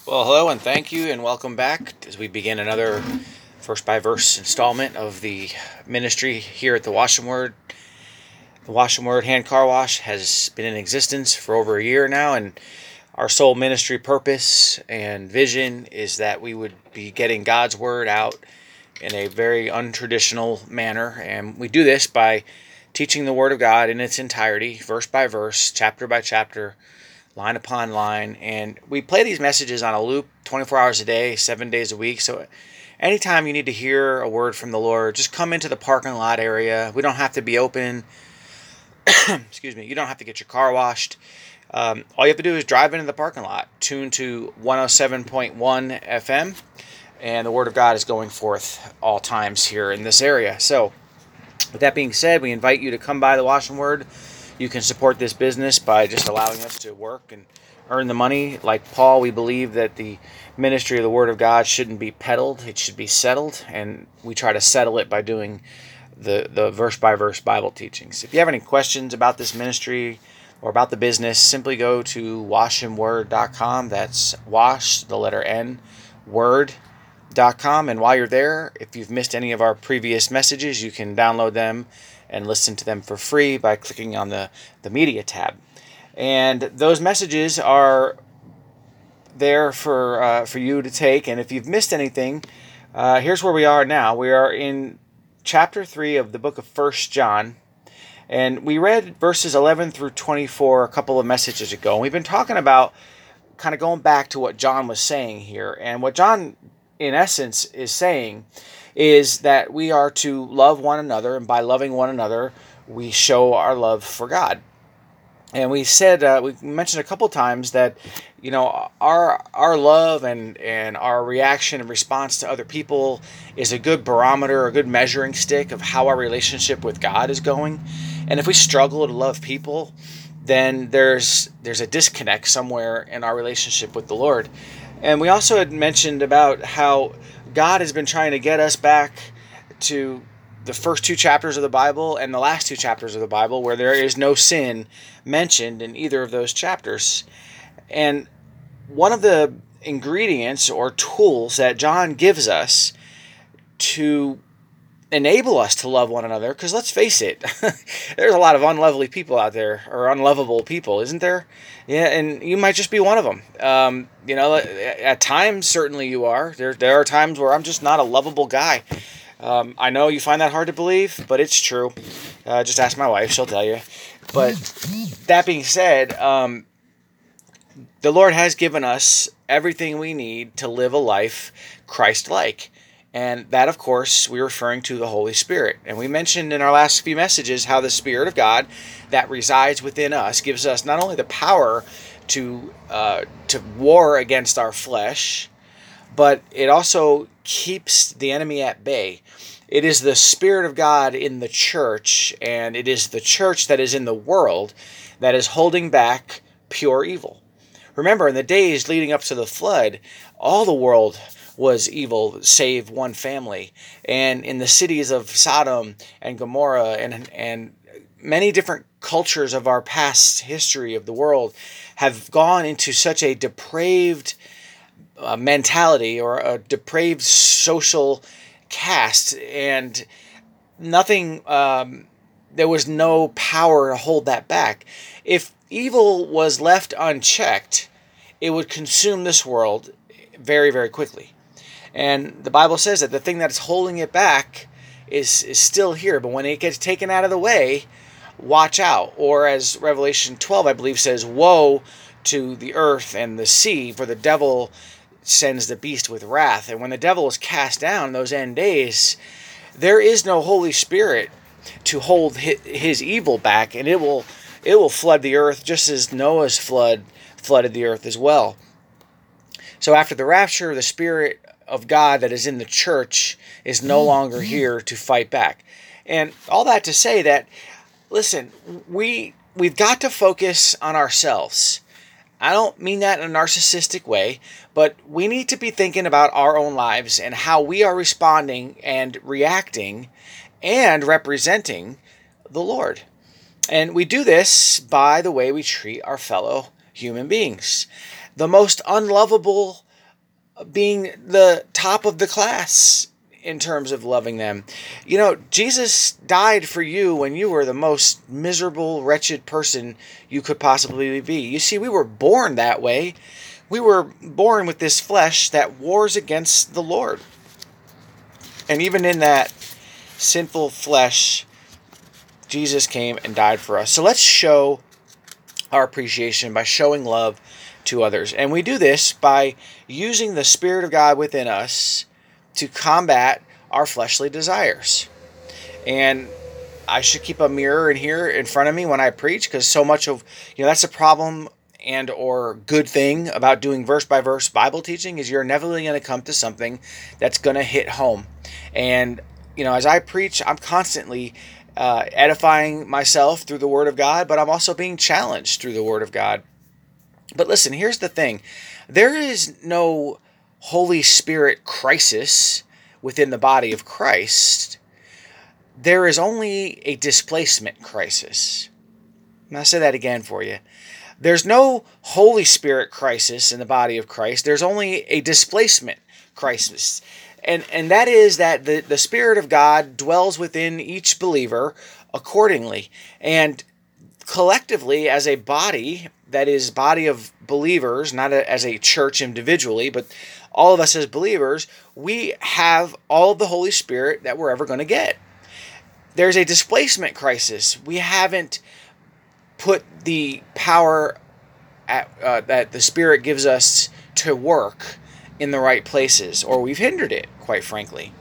Well, hello and thank you, and welcome back as we begin another verse by verse installment of the ministry here at the Wash and Word. The Wash and Word Hand Car Wash has been in existence for over a year now, and our sole ministry purpose and vision is that we would be getting God's Word out in a very untraditional manner, and we do this by teaching the Word of God in its entirety, verse by verse, chapter by chapter, line upon line, and we play these messages on a loop 24 hours a day, 7 days a week. So anytime you need to hear a word from the Lord, just come into the parking lot area. We don't have to be open. Excuse me. You don't have to get your car washed. All you have to do is drive into the parking lot, tune to 107.1 FM, and the Word of God is going forth all times here in this area. So with that being said, we invite you to come by the Wash and Word. You can support this business by just allowing us to work and earn the money. Like Paul, we believe that the ministry of the Word of God shouldn't be peddled. It should be settled, and we try to settle it by doing the verse-by-verse Bible teachings. If you have any questions about this ministry or about the business, simply go to washandword.com. That's wash, the letter N, word.com. And while you're there, if you've missed any of our previous messages, you can download them and listen to them for free by clicking on the media tab. And those messages are there for you to take. And if you've missed anything, here's where we are now. We are in chapter 3 of the book of 1 John. And we read verses 11 through 24 a couple of messages ago. And we've been talking about kind of going back to what John was saying here. And what John, in essence, is saying is that we are to love one another, and by loving one another, we show our love for God. And we said, we mentioned a couple times that, you know, our love and our reaction and response to other people is a good barometer, a good measuring stick of how our relationship with God is going. And if we struggle to love people, then there's a disconnect somewhere in our relationship with the Lord. And we also had mentioned about how God has been trying to get us back to the first two chapters of the Bible and the last two chapters of the Bible, where there is no sin mentioned in either of those chapters. And one of the ingredients or tools that John gives us to enable us to love one another, because let's face it, there's a lot of unlovely people out there, or unlovable people, isn't there? Yeah, and you might just be one of them. You know, at times, certainly you are. There are times where I'm just not a lovable guy. I know you find that hard to believe, but it's true. Just ask my wife, she'll tell you. But that being said, the Lord has given us everything we need to live a life Christ-like. And that, of course, we're referring to the Holy Spirit. And we mentioned in our last few messages how the Spirit of God that resides within us gives us not only the power to war against our flesh, but it also keeps the enemy at bay. It is the Spirit of God in the church, and it is the church that is in the world that is holding back pure evil. Remember, in the days leading up to the flood, all the world was evil save one family. And in the cities of Sodom and Gomorrah and many different cultures of our past history of the world have gone into such a depraved mentality, or a depraved social caste, and nothing, there was no power to hold that back. If evil was left unchecked, it would consume this world very, very quickly. And the Bible says that the thing that's holding it back is still here. But when it gets taken out of the way, watch out. Or as Revelation 12, I believe, says, woe to the earth and the sea, for the devil sends the beast with wrath. And when the devil is cast down in those end days, there is no Holy Spirit to hold his evil back. And it will flood the earth just as Noah's flood flooded the earth as well. So after the rapture, the Spirit of God that is in the church is no longer here to fight back. And all that to say that, listen, we've got to focus on ourselves. I don't mean that in a narcissistic way, but we need to be thinking about our own lives and how we are responding and reacting and representing the Lord. And we do this by the way we treat our fellow human beings. The most unlovable being the top of the class in terms of loving them. Jesus died for you when you were the most miserable, wretched person you could possibly be. You see, we were born that way. We were born with this flesh that wars against the Lord. And even in that sinful flesh, Jesus came and died for us. So let's show our appreciation by showing love to others. And we do this by using the Spirit of God within us to combat our fleshly desires. And I should keep a mirror in here in front of me when I preach, because so much of, that's a problem and or good thing about doing verse by verse Bible teaching is you're inevitably going to come to something that's going to hit home. And, as I preach, I'm constantly edifying myself through the Word of God, but I'm also being challenged through the Word of God. But listen, here's the thing. There is no Holy Spirit crisis within the body of Christ. There is only a displacement crisis. And I'll say that again for you. There's no Holy Spirit crisis in the body of Christ. There's only a displacement crisis. And that is that the Spirit of God dwells within each believer accordingly. And collectively, as a body, that is body of believers, not as a church individually, but all of us as believers, we have all of the Holy Spirit that we're ever going to get. There's a displacement crisis. We haven't put the power that the Spirit gives us to work in the right places, or we've hindered it, quite frankly.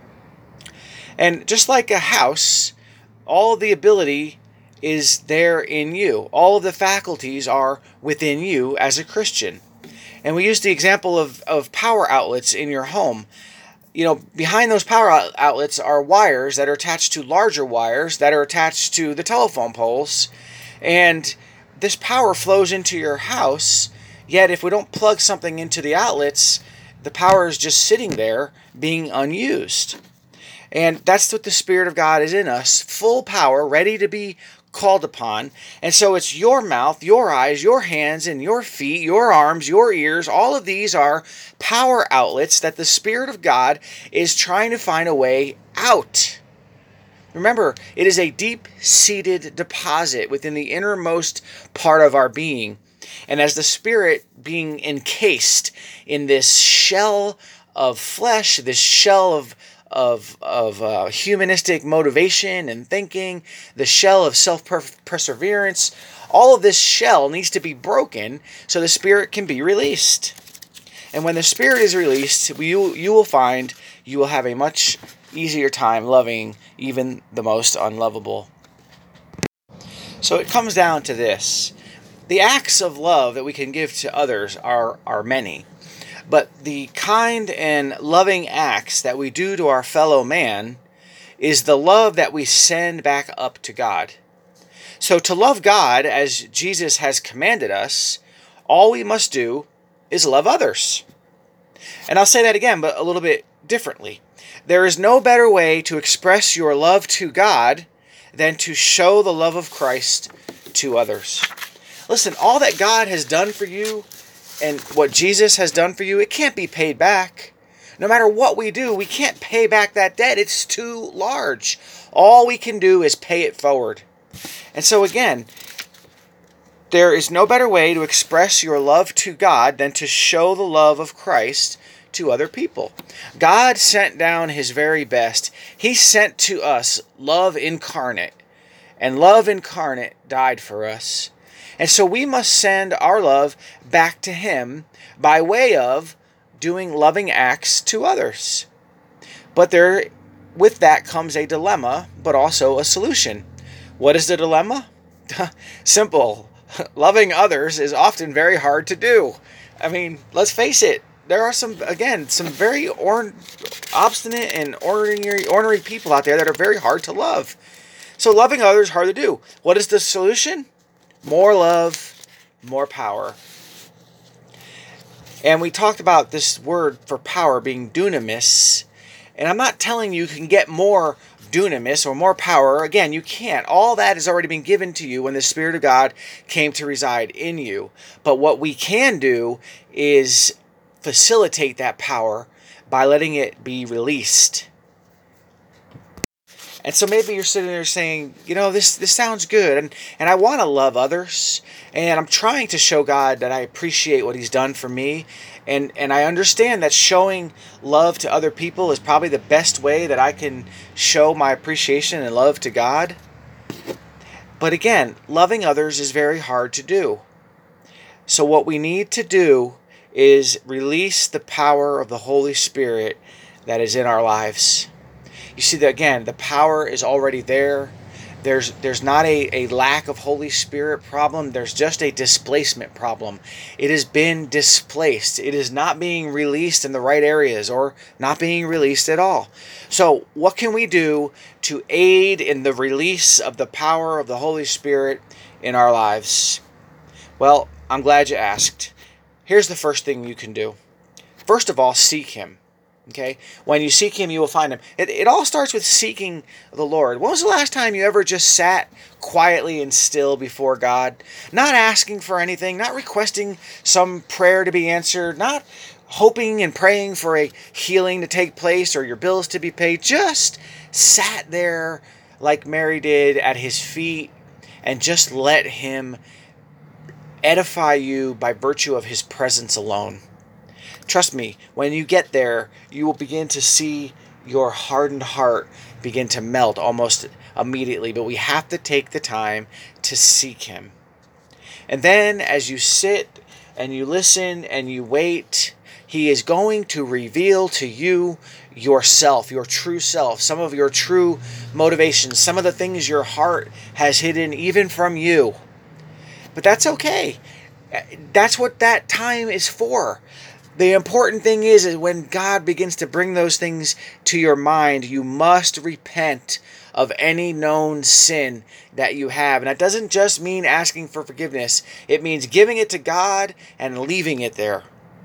And just like a house, all of the ability is there in you. All of the faculties are within you as a Christian. And we use the example of power outlets in your home. Behind those power outlets are wires that are attached to larger wires that are attached to the telephone poles. And this power flows into your house, yet if we don't plug something into the outlets, the power is just sitting there being unused. And that's what the Spirit of God is in us, full power, ready to be called upon. And so it's your mouth, your eyes, your hands, and your feet, your arms, your ears. All of these are power outlets that the Spirit of God is trying to find a way out. Remember, it is a deep-seated deposit within the innermost part of our being. And as the Spirit being encased in this shell of flesh, this shell of humanistic motivation and thinking, the shell of self-perseverance, all of this shell needs to be broken so the Spirit can be released. And when the Spirit is released, you will find you will have a much easier time loving even the most unlovable. So it comes down to this. The acts of love that we can give to others are many. But the kind and loving acts that we do to our fellow man is the love that we send back up to God. So to love God as Jesus has commanded us, all we must do is love others. And I'll say that again, but a little bit differently. There is no better way to express your love to God than to show the love of Christ to others. Listen, all that God has done for you and what Jesus has done for you, it can't be paid back. No matter what we do, we can't pay back that debt. It's too large. All we can do is pay it forward. And so again, there is no better way to express your love to God than to show the love of Christ to other people. God sent down His very best. He sent to us love incarnate. And love incarnate died for us. And so we must send our love back to Him by way of doing loving acts to others. But with that comes a dilemma, but also a solution. What is the dilemma? Simple. Loving others is often very hard to do. I mean, let's face it. There are some very obstinate and ornery people out there that are very hard to love. So loving others is hard to do. What is the solution? More love, more power. And we talked about this word for power being dunamis. And I'm not telling you can get more dunamis or more power. Again, you can't. All that has already been given to you when the Spirit of God came to reside in you. But what we can do is facilitate that power by letting it be released. And so maybe you're sitting there saying, this sounds good, and I want to love others, and I'm trying to show God that I appreciate what He's done for me, and I understand that showing love to other people is probably the best way that I can show my appreciation and love to God. But again, loving others is very hard to do. So what we need to do is release the power of the Holy Spirit that is in our lives. You see that again, the power is already there. There's not a lack of Holy Spirit problem. There's just a displacement problem. It has been displaced. It is not being released in the right areas or not being released at all. So what can we do to aid in the release of the power of the Holy Spirit in our lives? Well, I'm glad you asked. Here's the first thing you can do. First of all, seek Him. Okay? When you seek Him, you will find Him. It all starts with seeking the Lord. When was the last time you ever just sat quietly and still before God? Not asking for anything, not requesting some prayer to be answered, not hoping and praying for a healing to take place or your bills to be paid. Just sat there like Mary did at His feet and just let Him edify you by virtue of His presence alone. Trust me, when you get there, you will begin to see your hardened heart begin to melt almost immediately. But we have to take the time to seek Him. And then as you sit and you listen and you wait, He is going to reveal to you yourself, your true self, some of your true motivations, some of the things your heart has hidden even from you. But that's okay. That's what that time is for. The important thing is when God begins to bring those things to your mind, you must repent of any known sin that you have. And that doesn't just mean asking for forgiveness. It means giving it to God and leaving it there.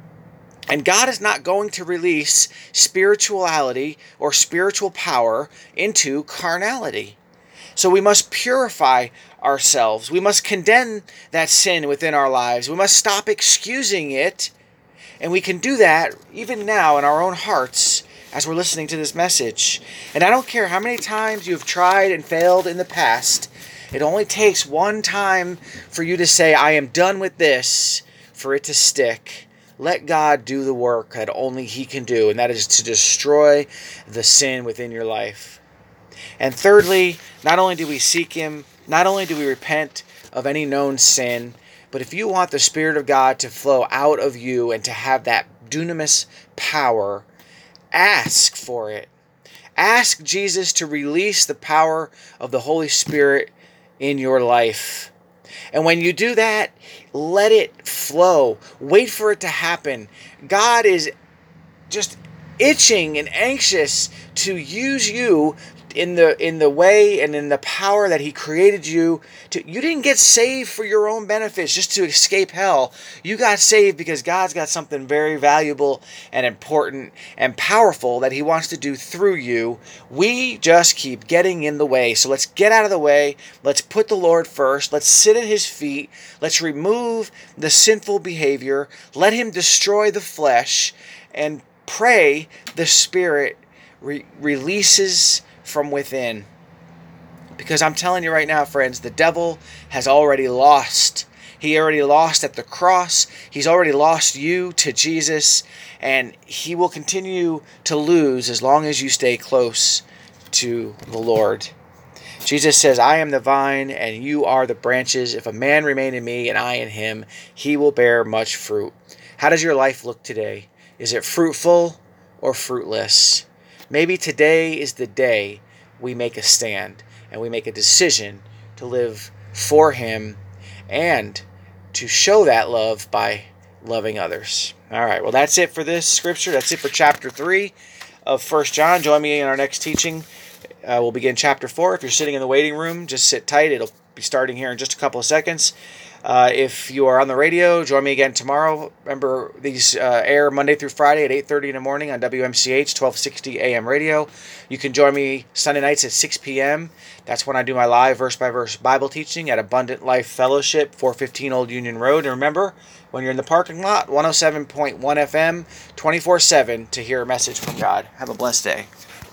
And God is not going to release spirituality or spiritual power into carnality. So we must purify ourselves. We must condemn that sin within our lives. We must stop excusing it. And we can do that even now in our own hearts as we're listening to this message. And I don't care how many times you've tried and failed in the past. It only takes one time for you to say, I am done with this, for it to stick. Let God do the work that only He can do, and that is to destroy the sin within your life. And thirdly, not only do we seek Him, not only do we repent of any known sin, but if you want the Spirit of God to flow out of you and to have that dunamis power, ask for it. Ask Jesus to release the power of the Holy Spirit in your life. And when you do that, let it flow. Wait for it to happen. God is just itching and anxious to use you in the way and in the power that He created you to. You didn't get saved for your own benefits just to escape hell. You got saved because God's got something very valuable and important and powerful that He wants to do through you. We just keep getting in the way. So let's get out of the way. Let's put the Lord first. Let's sit at His feet. Let's remove the sinful behavior. Let Him destroy the flesh, and pray the Spirit releases from within. Because I'm telling you right now, friends, the devil has already lost. He already lost at the cross. He's already lost you to Jesus, and he will continue to lose as long as you stay close to the Lord. Jesus says, I am the vine and you are the branches. If a man remain in me and I in him, he will bear much fruit. How does your life look today? Is it fruitful or fruitless? Maybe today is the day we make a stand and we make a decision to live for Him and to show that love by loving others. All right, well, that's it for this scripture. That's it for chapter 3 of 1 John. Join me in our next teaching. We'll begin chapter 4. If you're sitting in the waiting room, just sit tight. It'll be starting here in just a couple of seconds. If you are on the radio, join me again tomorrow. Remember, these air Monday through Friday at 8:30 in the morning on WMCH 1260 AM radio. You can join me Sunday nights at 6 p.m. That's when I do my live verse-by-verse Bible teaching at Abundant Life Fellowship, 415 Old Union Road. And remember, when you're in the parking lot, 107.1 FM, 24/7 to hear a message from God. Have a blessed day.